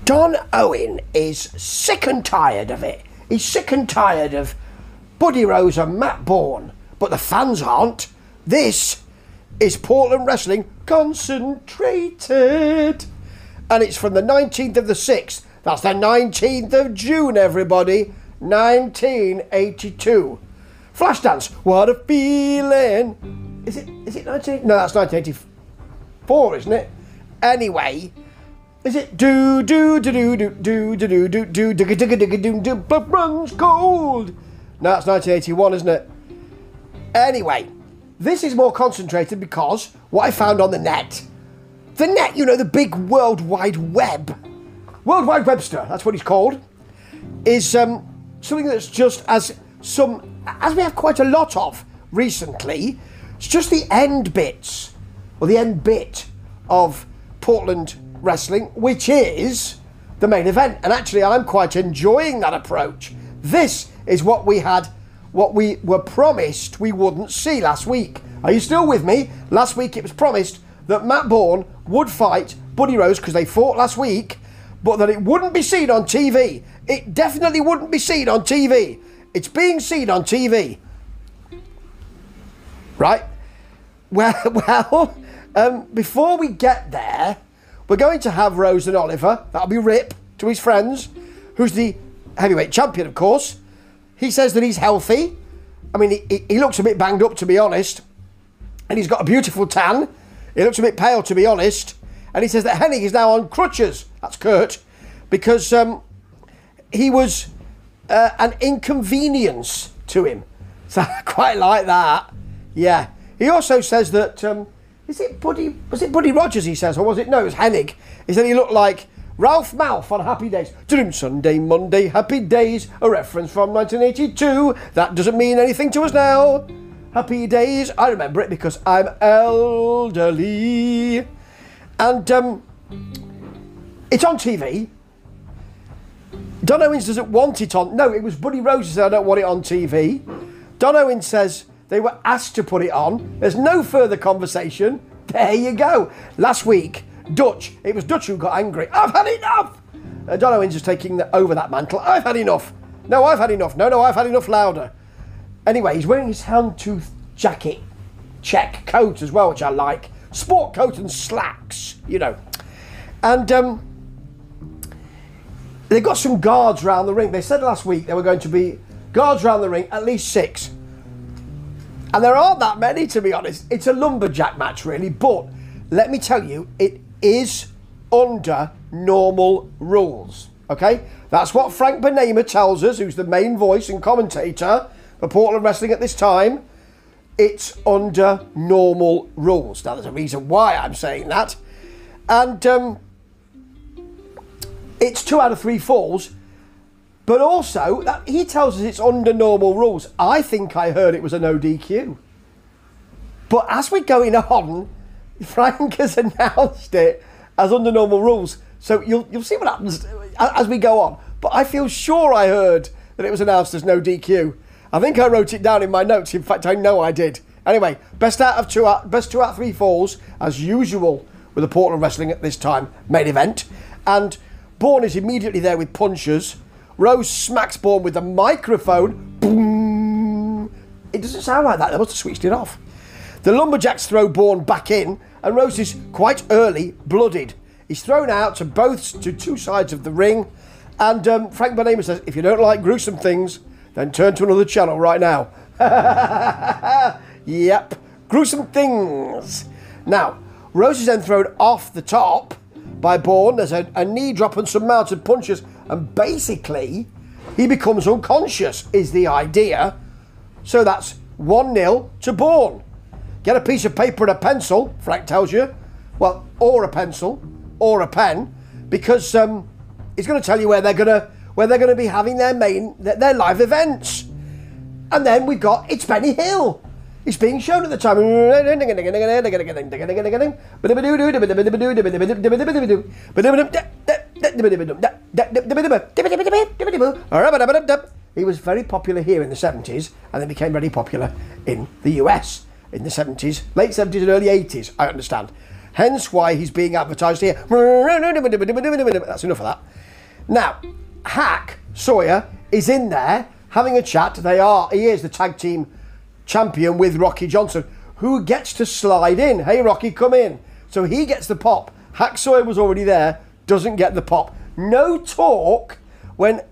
Don Owen is sick and tired of it. He's sick and tired of Buddy Rose and Matt Bourne, but the fans aren't. This is Portland Wrestling Concentrated. And it's from the 19th of the 6th. That's the 19th of June, everybody. 1982. Flashdance, what a feeling. Is it 19? No, that's 1984, isn't it? Anyway, is it do do do do do do do do do do do do do do blood runs cold? No, that's 1981, isn't it? Anyway, this is more concentrated because what I found on the net, you know, the big World Wide Web, World Wide Webster, that's what he's called, is something that's just as we have quite a lot of recently. It's just the end bits, or the end bit of Portland Wrestling, which is the main event. And actually, I'm quite enjoying that approach. This is what we were promised we wouldn't see last week. Are you still with me? Last week it was promised that Matt Bourne would fight Buddy Rose because they fought last week, but that it wouldn't be seen on TV. It definitely wouldn't be seen on TV. It's being seen on TV. Right? Well, before we get there, we're going to have Rose and Oliver. That'll be Rip to his friends, who's the heavyweight champion, of course. He says that he's healthy. I mean, he looks a bit banged up, to be honest. And he's got a beautiful tan. He looks a bit pale, to be honest. And he says that Hennig is now on crutches. That's Kurt. Because he was an inconvenience to him. So I quite like that. Yeah. He also says that... was it Buddy Rogers, he says? Or was it... No, it was Hennig. He said he looked like Ralph Malph on Happy Days. Sunday, Monday, Happy Days. A reference from 1982. That doesn't mean anything to us now. Happy Days. I remember it because I'm elderly. And it's on TV. Don Owens doesn't want it on... No, it was Buddy Rose who said, I don't want it on TV. Don Owens says they were asked to put it on. There's no further conversation. There you go. Last week, it was Dutch who got angry. I've had enough! Don Owens is taking over that mantle. I've had enough. No, I've had enough. No, I've had enough louder. Anyway, he's wearing his houndtooth jacket, check coat as well, which I like. Sport coat and slacks, you know. And they've got some guards round the ring. They said last week there were going to be guards round the ring, at least 6. And there aren't that many, to be honest. It's a lumberjack match, really. But let me tell you, it is under normal rules, okay? That's what Frank Bonema tells us, who's the main voice and commentator for Portland Wrestling at this time. It's under normal rules. Now, there's a reason why I'm saying that. And it's 2 out of 3 falls. But also, he tells us it's under normal rules. I think I heard it was a no DQ. But as we're going on, Frank has announced it as under normal rules. So you'll see what happens as we go on. But I feel sure I heard that it was announced as no DQ. I think I wrote it down in my notes. In fact, I know I did. Anyway, best 2 out of 3 falls, as usual with the Portland Wrestling at this time main event. And Bourne is immediately there with punches. Rose smacks Bourne with the microphone. Boom. It doesn't sound like that. They must have switched it off. The Lumberjacks throw Bourne back in, and Rose is quite early blooded. He's thrown out to 2 sides of the ring. And Frank Bonema says, if you don't like gruesome things, then turn to another channel right now. Yep, gruesome things. Now, Rose is then thrown off the top by Bourne. There's a knee drop and some mounted punches. And basically, he becomes unconscious, is the idea. So that's 1-0 to Bourne. Get a piece of paper and a pencil, Frank tells you. Well, or a pencil, or a pen. Because he's going to tell you where they're going to be having their live events. And then we've got It's Benny Hill. It's being shown at the time. He was very popular here in the 70s and then became very popular in the US in the 70s, late 70s and early 80s, I understand. Hence why he's being advertised here. That's enough of that. Now, Hack Sawyer is in there having a chat. He is the tag team champion with Rocky Johnson, who gets to slide in. Hey, Rocky, come in. So he gets the pop. Hack Sawyer was already there, doesn't get the pop. No talk when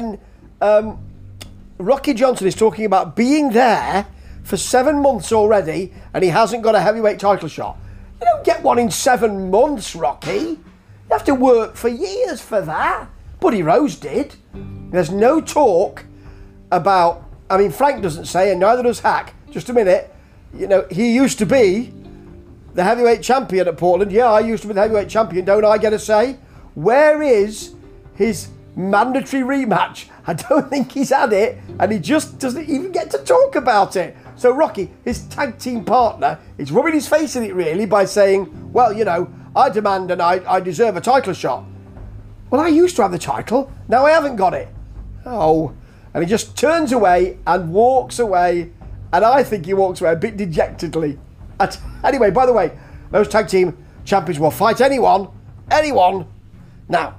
Rocky Johnson is talking about being there for 7 months already and he hasn't got a heavyweight title shot. You don't get one in 7 months, Rocky. You have to work for years for that. Buddy Rose did. There's no talk about, I mean, Frank doesn't say, and neither does Hack. Just a minute. You know, he used to be the heavyweight champion at Portland. Yeah, I used to be the heavyweight champion. Don't I get a say? Where is his mandatory rematch? I don't think he's had it, and he just doesn't even get to talk about it. So Rocky, his tag team partner, is rubbing his face in it really by saying, well, you know, I demand and I deserve a title shot. Well, I used to have the title. Now I haven't got it. Oh. And he just turns away and walks away. And I think he walks away a bit dejectedly. Anyway, by the way, those tag team champions will fight anyone. Anyone. Now,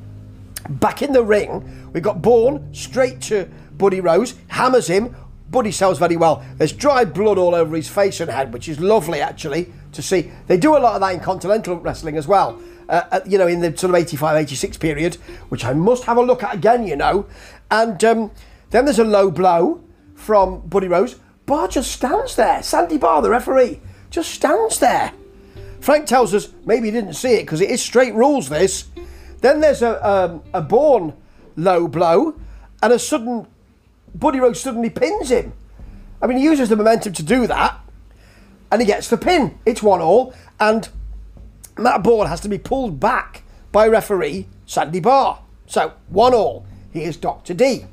back in the ring, we've got Bourne straight to Buddy Rose. Hammers him. Buddy sells very well. There's dried blood all over his face and head, which is lovely, actually, to see. They do a lot of that in continental wrestling as well. You know, in the sort of 85, 86 period, which I must have a look at again, you know. And then there's a low blow from Buddy Rose. Barr just stands there. Sandy Barr, the referee, just stands there. Frank tells us maybe he didn't see it because it is straight rules, this. Then there's a Bourne low blow and a sudden, Buddy Rose suddenly pins him. I mean, he uses the momentum to do that and he gets the pin. It's 1-1 and Matt Bourne has to be pulled back by referee Sandy Barr. So, 1-1. He is Dr. D.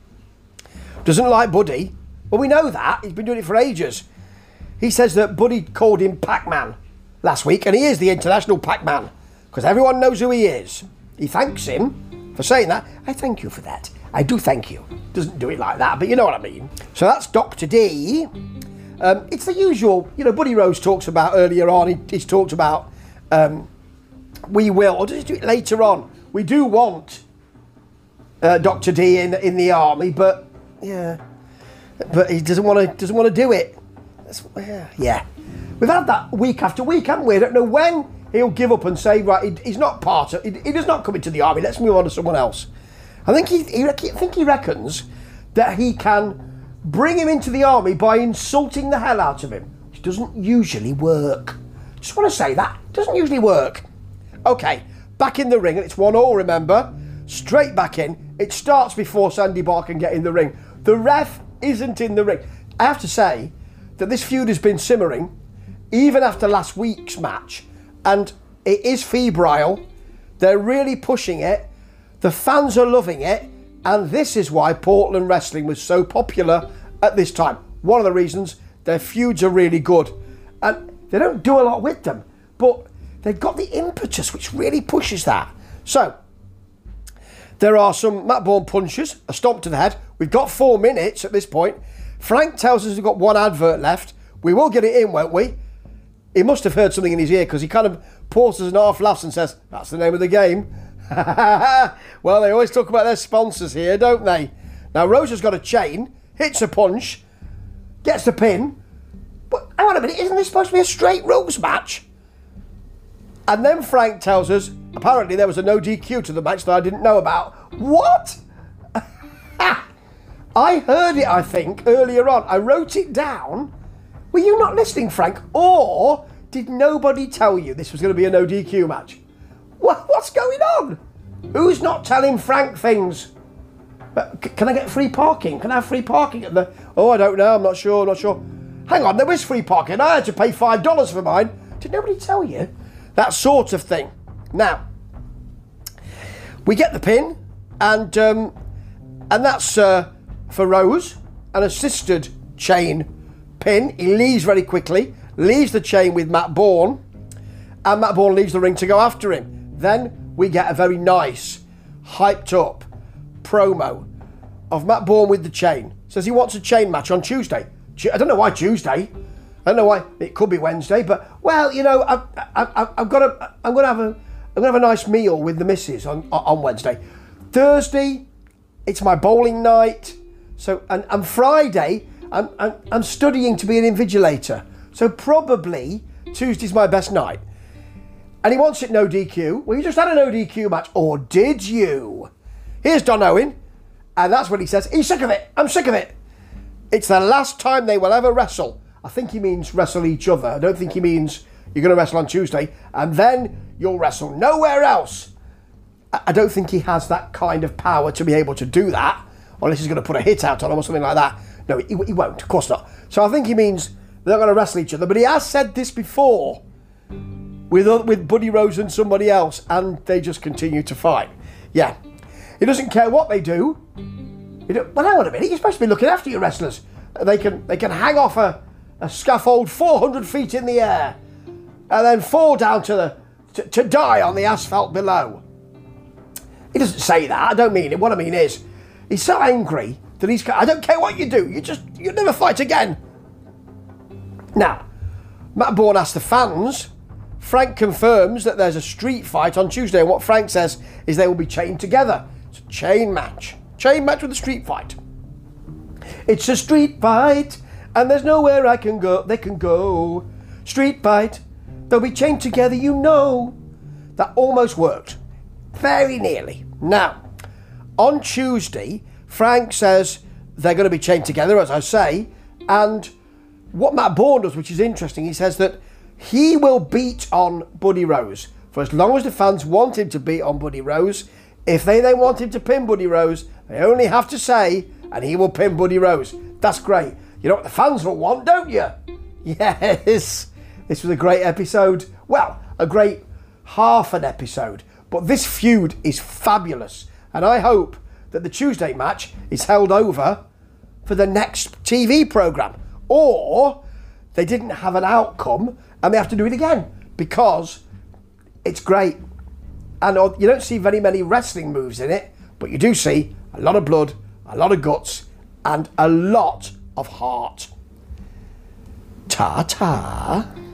Doesn't like Buddy. Well, we know that. He's been doing it for ages. He says that Buddy called him Pac-Man last week, and he is the international Pac-Man, because everyone knows who he is. He thanks him for saying that. I thank you for that. I do thank you. Doesn't do it like that, but you know what I mean. So that's Dr. D. It's the usual, you know, Buddy Rose talks about earlier on, he's talked about we will, or does he do it later on? We do want Dr. D in the army, but yeah, but he doesn't want to do it. Yeah, we've had that week after week, haven't we? I don't know when he'll give up and say, right, he's not part of. He does not come into the army. Let's move on to someone else. I think he reckons that he can bring him into the army by insulting the hell out of him, which doesn't usually work. Just want to say that doesn't usually work. Okay, back in the ring, and it's 1-1. Remember, straight back in. It starts before Sandy Barr can get in the ring. The ref isn't in the ring. I have to say that this feud has been simmering even after last week's match, and it is febrile. They're really pushing it. The fans are loving it, and this is why Portland wrestling was so popular at this time. One of the reasons their feuds are really good, and they don't do a lot with them, but they've got the impetus which really pushes that. So there are some Matt Bourne punches, a stomp to the head. We've got 4 minutes at this point. Frank tells us we've got 1 advert left. We will get it in, won't we? He must have heard something in his ear because he kind of pauses and half laughs and says, that's the name of the game. Well, they always talk about their sponsors here, don't they? Now, Rose has got a chain, hits a punch, gets the pin. But hang on a minute, isn't this supposed to be a straight rules match? And then Frank tells us, apparently there was a no DQ to the match that I didn't know about. What? I heard it, I think, earlier on. I wrote it down. Were you not listening, Frank? Or did nobody tell you this was going to be a no DQ match? What's going on? Who's not telling Frank things? Can I get free parking? Can I have free parking at the... Oh, I don't know. I'm not sure. Hang on, there is free parking. I had to pay $5 for mine. Did nobody tell you? That sort of thing. Now, we get the pin, and that's for Rose, an assisted chain pin. He leaves very quickly, leaves the chain with Matt Bourne, and Matt Bourne leaves the ring to go after him. Then we get a very nice, hyped up promo of Matt Bourne with the chain. Says he wants a chain match on Tuesday. I don't know why Tuesday. I don't know why. It could be Wednesday, but well, you know, I'm gonna have a nice meal with the missus on Wednesday. Thursday, it's my bowling night. So, and Friday, I'm studying to be an invigilator. So probably Tuesday's my best night. And he wants it no DQ. Well, you just had a no DQ match, or did you? Here's Don Owen, and that's what he says. He's sick of it. I'm sick of it. It's the last time they will ever wrestle. I think he means wrestle each other. I don't think he means you're going to wrestle on Tuesday, and then you'll wrestle nowhere else. I don't think he has that kind of power to be able to do that, unless he's going to put a hit out on him or something like that. No, he won't. Of course not. So I think he means they're not going to wrestle each other. But he has said this before with Buddy Rose and somebody else, and they just continue to fight. Yeah. He doesn't care what they do. Well, hang on a minute. You're supposed to be looking after your wrestlers. They can hang off a scaffold 400 feet in the air and then fall down to die on the asphalt below. He doesn't say that. I don't mean it. What I mean is, he's so angry that I don't care what you do. You never fight again. Now, Matt Bourne asked the fans. Frank confirms that there's a street fight on Tuesday, and what Frank says is they will be chained together. It's a chain match. Chain match with a street fight. It's a street fight, and there's nowhere they can go. Street fight. They'll be chained together, you know. That almost worked. Very nearly. Now, on Tuesday, Frank says they're going to be chained together, as I say, and what Matt Bourne does, which is interesting, he says that he will beat on Buddy Rose for as long as the fans want him to beat on Buddy Rose. If they then want him to pin Buddy Rose, they only have to say, and he will pin Buddy Rose. That's great. You know what the fans will want, don't you? Yes. This was a great episode. Well, a great half an episode. But this feud is fabulous. And I hope that the Tuesday match is held over for the next TV programme. Or they didn't have an outcome and they have to do it again. Because it's great. And you don't see very many wrestling moves in it. But you do see a lot of blood, a lot of guts, and a lot of heart. Ta-ta.